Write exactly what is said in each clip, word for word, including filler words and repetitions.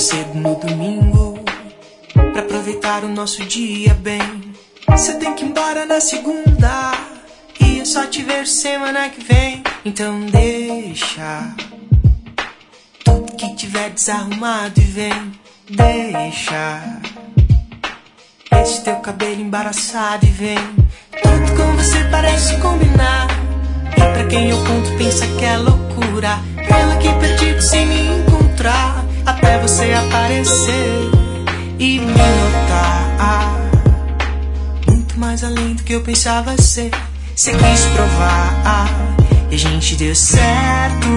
cedo no domingo pra aproveitar o nosso dia bem. Cê tem que ir embora na segunda e eu só te vejo semana que vem. Então deixa tudo que tiver desarrumado e vem. Deixa esse teu cabelo embaraçado e vem. Tudo com você parece combinar, e pra quem eu conto pensa que é loucura. Ela aqui perdido sem me encontrar, até você aparecer e me notar. Muito mais além do que eu pensava ser. Cê quis provar e a gente deu certo.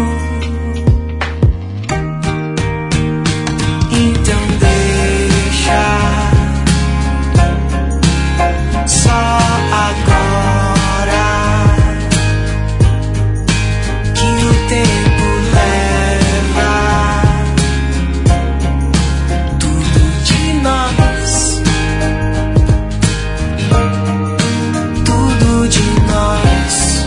Então deixa só agora que o tempo leva tudo de nós, tudo de nós.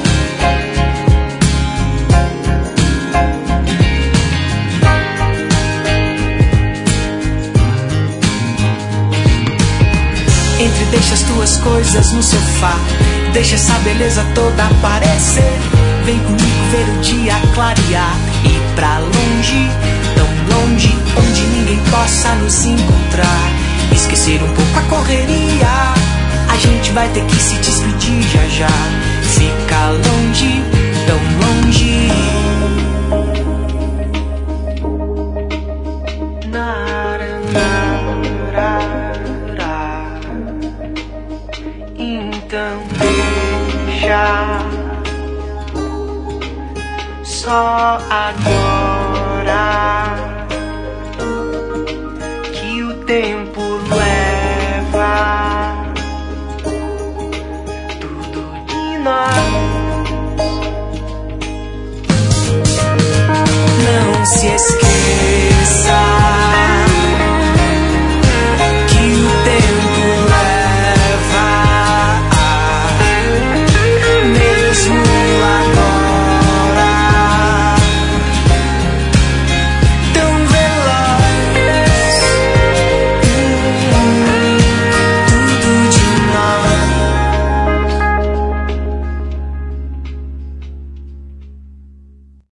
Entre deixa as tuas coisas no sofá, deixa essa beleza toda aparecer. Vem comigo ver o dia clarear, ir pra longe, tão longe, onde ninguém possa nos encontrar. Esquecer um pouco a correria, a gente vai ter que se despedir já já. Fica longe, tão longe. Então deixa só agora que o tempo